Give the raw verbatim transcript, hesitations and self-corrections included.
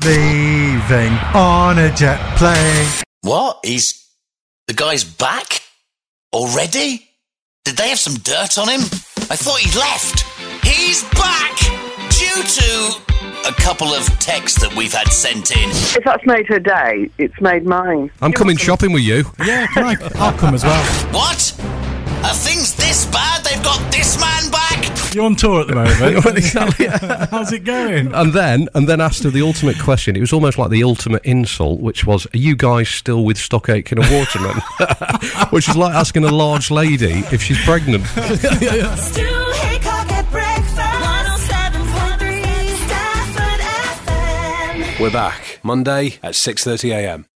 Leaving on a jet plane. What? He's... the guy's back? Already? Did they have some dirt on him? I thought he'd left. He's back! Due to a couple of texts that we've had sent in. If that's made her day, it's made mine. I'm coming shopping with you. Yeah, can I? I'll come as well. What? Are things this bad? They've got this man back? You're on tour at the moment. Exactly. How's it going? And then, and then asked her the ultimate question. It was almost like the ultimate insult, which was, "Are you guys still with Stock Aitken and Waterman?" Which is like asking a large lady if she's pregnant. Stu Hickok at breakfast. one oh seven point three Stafford F M. We're back Monday at six thirty a m.